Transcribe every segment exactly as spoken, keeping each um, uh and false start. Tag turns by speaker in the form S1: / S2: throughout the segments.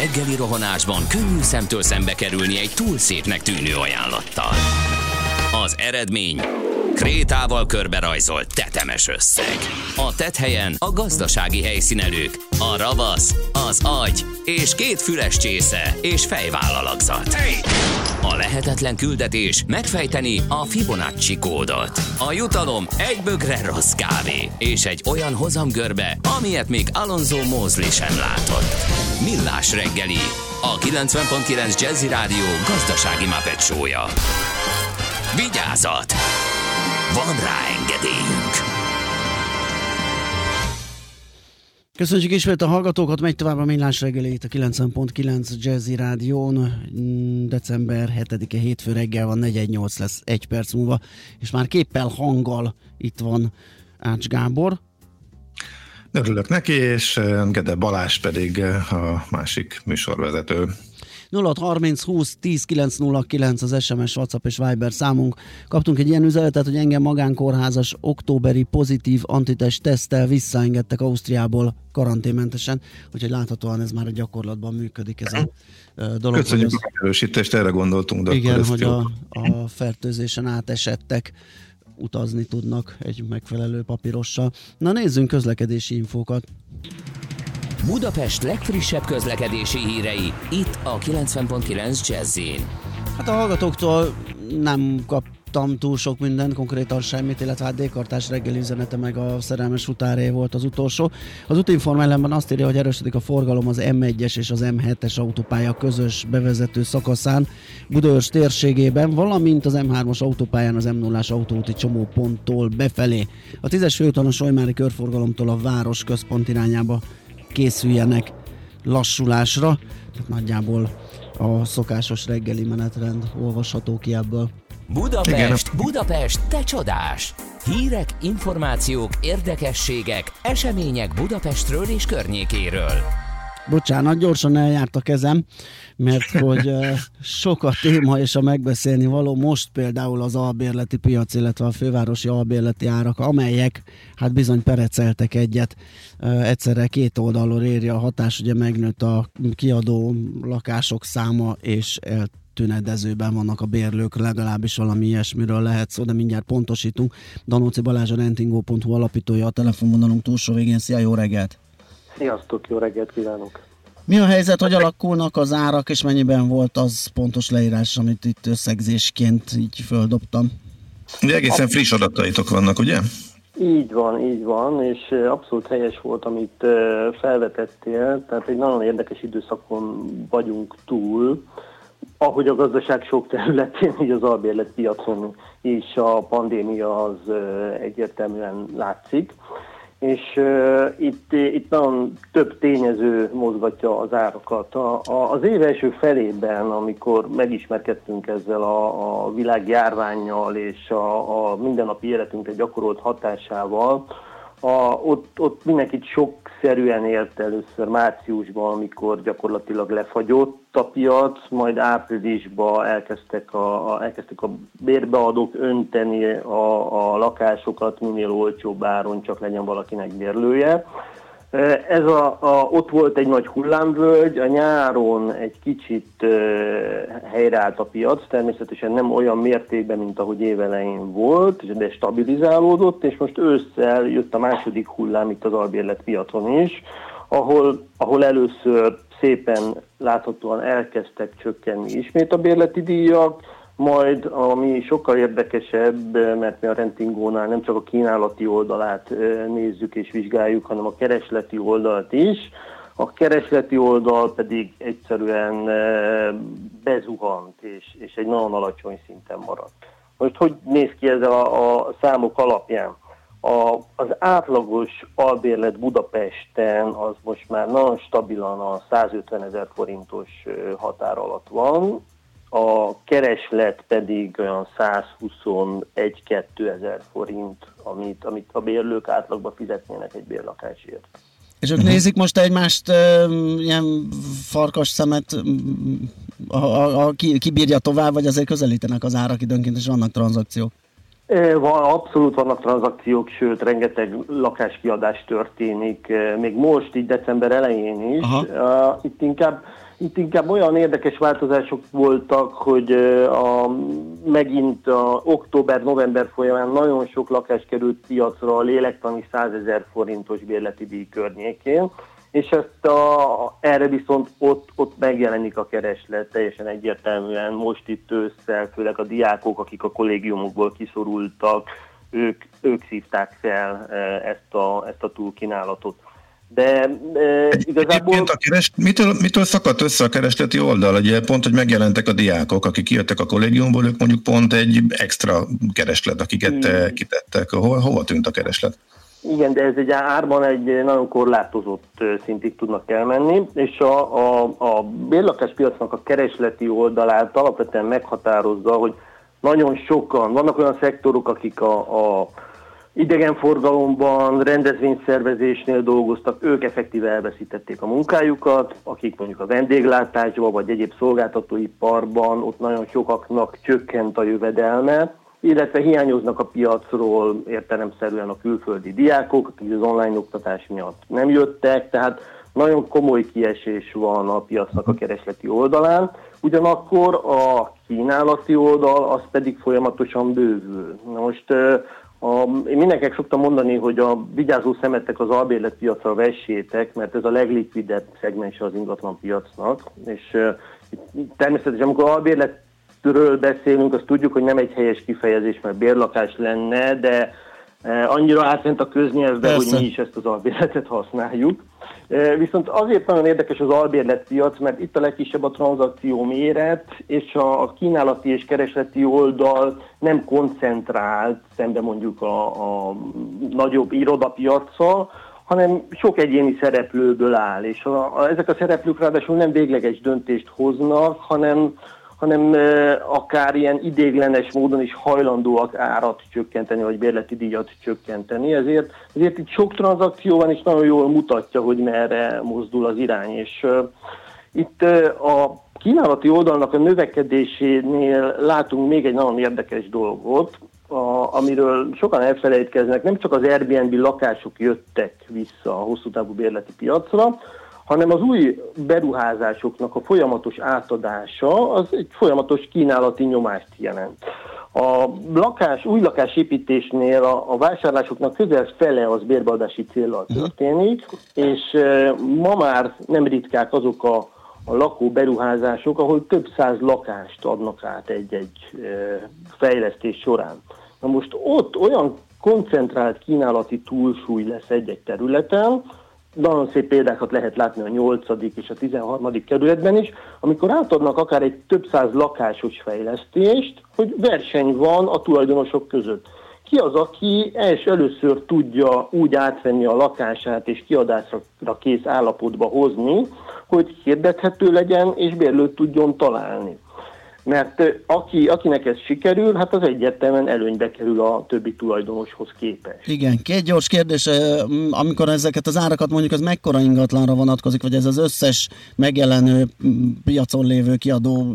S1: reggeli rohanásban könnyű szemtől szembe kerülni egy túl szépnek tűnő ajánlattal. Az eredmény... krétával körberajzolt tetemes összeg. A tetthelyen a gazdasági helyszínelők, a ravasz, az agy és két füles csésze és fejvállalakzat. A lehetetlen küldetés megfejteni a Fibonacci kódot. A jutalom egy bögre rossz kávé és egy olyan hozamgörbe, amilyet még Alonso Mosley sem látott. Millás reggeli, a kilencven pont kilenc Jazzy Rádió gazdasági Muppet show-ja. Vigyázat! Van rá engedélyünk!
S2: Köszönjük ismét a hallgatókat, megy tovább a Millás reggeli itt a kilencven pont kilenc Jazzy Rádión. december hetedike hétfő reggel van, negyven nyolc lesz egy perc múlva, és már képpel, hanggal itt van Ács Gábor.
S3: Örülök neki, és Gede Balázs pedig a másik műsorvezető.
S2: nulla hat harminc húsz tíz kilenc nulla kilenc az es em es, WhatsApp és Viber számunk. Kaptunk egy ilyen üzenetet, hogy engem magánkórházas októberi pozitív antitest teszttel visszaengedtek Ausztriából karanténmentesen, úgyhogy láthatóan ez már a gyakorlatban működik ez a dolog.
S3: Köszönjük az... a megerősítést, erre gondoltunk. De
S2: igen, hogy a, a fertőzésen átesettek utazni tudnak egy megfelelő papírossal. Na nézzünk közlekedési infókat.
S1: Budapest legfrissebb közlekedési hírei, itt a kilencven pont kilenc Jazzyn.
S2: Hát a hallgatóktól nem kaptam túl sok minden, konkrétan semmit, illetve hát D-kartás reggeli üzenete meg a szerelmes utáré volt az utolsó. Az Útinform ellenben azt írja, hogy erősödik a forgalom az em egyes és az em hetes autópálya közös bevezető szakaszán Budaörs térségében, valamint az em hármas autópályán az em nullás autóúti csomóponttól befelé. A tízes főúton a Solymári körforgalomtól a város központ irányába készüljenek lassulásra, tehát nagyjából a szokásos reggeli menetrend olvasható ki ebből.
S1: Budapest, igen. Budapest, te csodás! Hírek, információk, érdekességek, események Budapestről és környékéről.
S2: Bocsánat, gyorsan eljárt a kezem, mert hogy uh, sok a téma és a megbeszélni való most például az albérleti piac, illetve a fővárosi albérleti árak, amelyek hát bizony pereceltek egyet. Uh, egyszerre két oldalról éri a hatás, ugye megnőtt a kiadó lakások száma, és eltűnedezőben vannak a bérlők, legalábbis valami ilyesmiről lehet szó, de mindjárt pontosítunk. Danóci Balázs, a rentinggo pont hu alapítója a telefonvonalunk túlsó végén. Szia, jó reggelt!
S4: Sziasztok, jó reggelt kívánok!
S2: Mi a helyzet, hogy alakulnak az árak, és mennyiben volt az pontos leírás, amit itt összegzésként így földobtam?
S3: De egészen friss adataitok vannak, ugye?
S4: Így van, így van, és abszolút helyes volt, amit felvetettél, tehát egy nagyon érdekes időszakon vagyunk túl, ahogy a gazdaság sok területén, így az albérletpiacon is a pandémia az egyértelműen látszik. És uh, itt, itt nagyon több tényező mozgatja az árakat. A, a, az év első felében, amikor megismerkedtünk ezzel a, a világjárvánnyal és a, a mindennapi életünkre gyakorolt hatásával, a, ott, ott mindenkit sokszerűen ért először márciusban, amikor gyakorlatilag lefagyott a piac, majd áprilisban elkezdtek a, a, elkezdtek a bérbeadók önteni a, a lakásokat minél olcsóbb áron, csak legyen valakinek bérlője. Ez a, a, ott volt egy nagy hullámvölgy, a nyáron egy kicsit uh, helyreállt a piac, természetesen nem olyan mértékben, mint ahogy évelején volt, de stabilizálódott, és most ősszel jött a második hullám itt az albérletpiacon is, ahol, ahol először szépen láthatóan elkezdtek csökkenni ismét a bérleti díjak, majd ami sokkal érdekesebb, mert mi a Rentingónál nem csak a kínálati oldalát nézzük és vizsgáljuk, hanem a keresleti oldalt is. A keresleti oldal pedig egyszerűen bezuhant, és, és egy nagyon alacsony szinten maradt. Most hogy néz ki ez a, a számok alapján? A, az átlagos albérlet Budapesten az most már nagyon stabilan a százötvenezer forintos határ alatt van, a kereslet pedig olyan százhuszonegy-kétezer forint, amit, amit a bérlők átlagban fizetnének egy bérlakásért.
S2: És ők uh-huh. nézik most egymást uh, ilyen farkas szemet, a, a, a, ki, ki bírja tovább, vagy azért közelítenek az árak időnként, és vannak tranzakciók?
S4: Van, abszolút vannak tranzakciók, sőt, rengeteg lakáskiadás történik, még most, így december elején is. Uh, itt inkább Itt inkább olyan érdekes változások voltak, hogy a, megint a október-november folyamán nagyon sok lakás került piacra a lélektani százezer forintos bérleti díj környékén, és ezt a, erre viszont ott, ott megjelenik a kereslet teljesen egyértelműen. Most itt ősszel, főleg a diákok, akik a kollégiumokból kiszorultak, ők, ők szívták fel ezt a, ezt a túlkínálatot. De e, igazából...
S3: A keres... mitől, mitől szakadt össze a keresleti oldal? Ugye pont, hogy megjelentek a diákok, akik kijöttek a kollégiumból, ők mondjuk pont egy extra kereslet, akiket te kitettek. Hova, hova tűnt a kereslet?
S4: Igen, de ez egy árban egy nagyon korlátozott szintig tudnak elmenni, és a, a, a bérlakáspiacnak a keresleti oldalát alapvetően meghatározza, hogy nagyon sokan, vannak olyan szektorok, akik a, a idegenforgalomban, rendezvényszervezésnél dolgoztak, ők effektíve elveszítették a munkájukat, akik mondjuk a vendéglátásban vagy egyéb szolgáltatóiparban, ott nagyon sokaknak csökkent a jövedelme, illetve hiányoznak a piacról értelemszerűen a külföldi diákok, akik az online oktatás miatt nem jöttek, tehát nagyon komoly kiesés van a piacnak a keresleti oldalán, ugyanakkor a kínálati oldal az pedig folyamatosan bővül. Na most a, én mindenkinek szoktam mondani, hogy a vigyázó szemetek az albérletpiacra vessétek, mert ez a leglikvidebb szegmense az ingatlanpiacnak, és természetesen amikor albérletről beszélünk, azt tudjuk, hogy nem egy helyes kifejezés, mert bérlakás lenne, de annyira átment a köznyelvbe, Persze. hogy mi is ezt az albérletet használjuk. Viszont azért nagyon érdekes az albérletpiac, mert itt a legkisebb a tranzakció méret, és a kínálati és keresleti oldal nem koncentrált szembe mondjuk a, a nagyobb irodapiaccal, hanem sok egyéni szereplőből áll, és a, a, ezek a szereplők ráadásul nem végleges döntést hoznak, hanem hanem akár ilyen idéglenes módon is hajlandóak árat csökkenteni, vagy bérleti díjat csökkenteni. Ezért, ezért itt sok tranzakció van, és nagyon jól mutatja, hogy merre mozdul az irány. És uh, itt uh, a kínálati oldalnak a növekedésénél látunk még egy nagyon érdekes dolgot, a, amiről sokan elfelejtkeznek. Nem csak az Airbnb lakások jöttek vissza a hosszú távú bérleti piacra, hanem az új beruházásoknak a folyamatos átadása az egy folyamatos kínálati nyomást jelent. A lakás, új lakásépítésnél a, a vásárlásoknak közel fele az bérbeadási céllal történik, és e, ma már nem ritkák azok a, a lakó beruházások, ahol több száz lakást adnak át egy-egy e, fejlesztés során. Na most ott olyan koncentrált kínálati túlsúly lesz egy-egy területen, nagyon szép példákat lehet látni a nyolcadik és a tizenharmadik kerületben is, amikor átadnak akár egy több száz lakásos fejlesztést, hogy verseny van a tulajdonosok között. Ki az, aki els először tudja úgy átvenni a lakását és kiadásra kész állapotba hozni, hogy hirdethető legyen és bérlőt tudjon találni. Mert aki, akinek ez sikerül, hát az egyértelműen előnybe kerül a többi tulajdonoshoz képest.
S2: Igen, két gyors kérdés, amikor ezeket az árakat mondjuk, az mekkora ingatlanra vonatkozik, vagy ez az összes megjelenő piacon lévő kiadó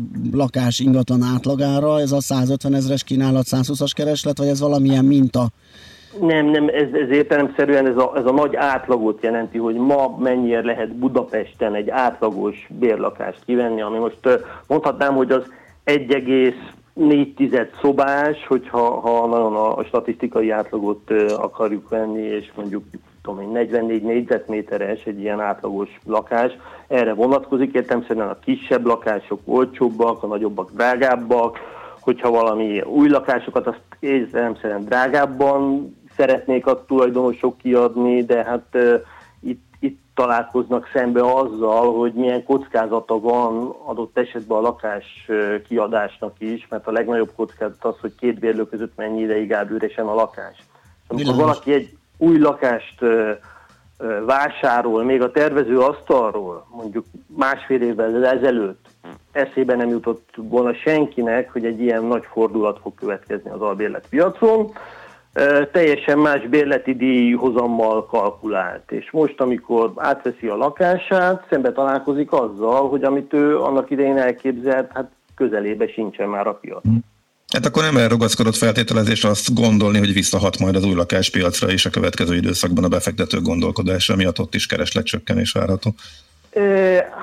S2: lakás ingatlan átlagára, ez a százötven ezres kínálat, százhúszas kereslet, vagy ez valamilyen minta?
S4: Nem, nem, ez, ez értelemszerűen ez a, ez a nagy átlagot jelenti, hogy ma mennyire lehet Budapesten egy átlagos bérlakást kivenni, ami most mondhatnám, hogy az egy egész négy szobás, hogyha ha nagyon a, a statisztikai átlagot akarjuk venni, és mondjuk tudom én, negyvennégy négyzetméteres egy ilyen átlagos lakás, erre vonatkozik, értelemszerűen a kisebb lakások olcsóbbak, a nagyobbak drágábbak, hogyha valami új lakásokat, azt értelemszerűen drágábban szeretnék a tulajdonosok kiadni, de hát uh, itt, itt találkoznak szembe azzal, hogy milyen kockázata van adott esetben a lakás uh, kiadásnak is, mert a legnagyobb kockázat az, hogy két bérlő között mennyi ideig áll üresen a lakás. Amikor valaki egy új lakást uh, uh, vásárol, még a tervező asztalról, mondjuk másfél évvel ezelőtt, eszébe nem jutott volna senkinek, hogy egy ilyen nagy fordulat fog következni az albérletpiacon. E, teljesen más bérleti díjhozammal kalkulált, és most, amikor átveszi a lakását, szembe találkozik azzal, hogy amit ő annak idején elképzelt, hát közelébe sincsen már a piac.
S3: Hát akkor nem elrugaszkodott feltételezés azt gondolni, hogy visszahat majd az új lakáspiacra és a következő időszakban a befektetők gondolkodása miatt ott is keresletcsökkenés várható.
S4: Hát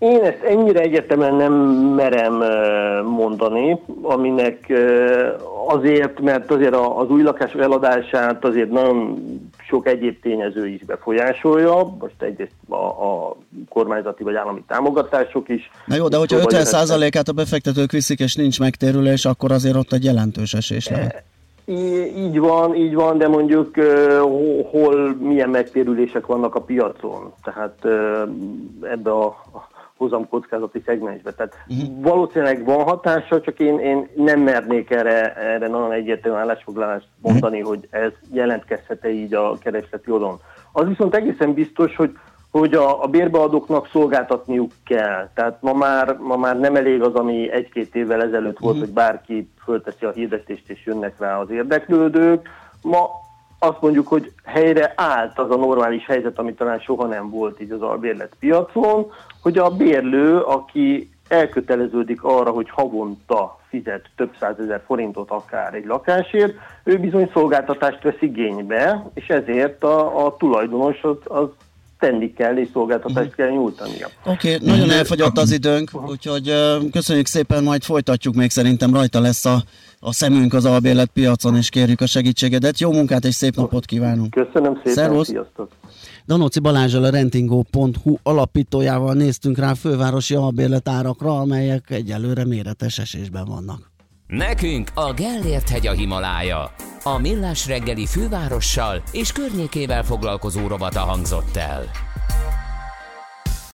S4: Én ezt ennyire egyértelműen nem merem mondani, aminek azért, mert azért az új lakások eladását azért nagyon sok egyéb tényező is befolyásolja, most egyrészt a, a kormányzati vagy állami támogatások is.
S2: Na jó, de hogyha ötven százalékát a befektetők viszik, és nincs megtérülés, akkor azért ott egy jelentős esés lehet.
S4: Így van, így van, de mondjuk hol milyen megtérülések vannak a piacon, tehát ebbe a hozamkockázati szegmensbe. Tehát uh-huh. valószínűleg van hatása, csak én, én nem mernék erre, erre nagyon egyértelmű állásfoglalást mondani, uh-huh. hogy ez jelentkezhet-e így a keresleti oldalon. Az viszont egészen biztos, hogy, hogy a, a bérbeadóknak szolgáltatniuk kell. Tehát ma már, ma már nem elég az, ami egy-két évvel ezelőtt volt, uh-huh. hogy bárki fölteszi a hirdetést és jönnek rá az érdeklődők. Ma azt mondjuk, hogy helyre állt az a normális helyzet, ami talán soha nem volt így az albérletpiacon, hogy a bérlő, aki elköteleződik arra, hogy havonta fizet több százezer forintot akár egy lakásért, ő bizony szolgáltatást vesz igénybe, és ezért a, a tulajdonos az, az tenni kell, és szolgáltatást kell nyújtania.
S2: Oké, okay, nagyon elfogyott az időnk, úgyhogy uh, köszönjük szépen, majd folytatjuk még, szerintem rajta lesz a, a szemünk az albérletpiacon, és kérjük a segítségedet. Jó munkát és szép napot kívánunk!
S4: Köszönöm szépen,
S2: Szervusz.
S4: Sziasztok!
S2: Danóci Balázsral, a rentinggo pont hu alapítójával néztünk rá fővárosi albérletárakra, amelyek egyelőre méretes esésben vannak.
S1: Nekünk a Gellért-hegy a Himalája. A Millás reggeli fővárossal és környékével foglalkozó rovata hangzott el.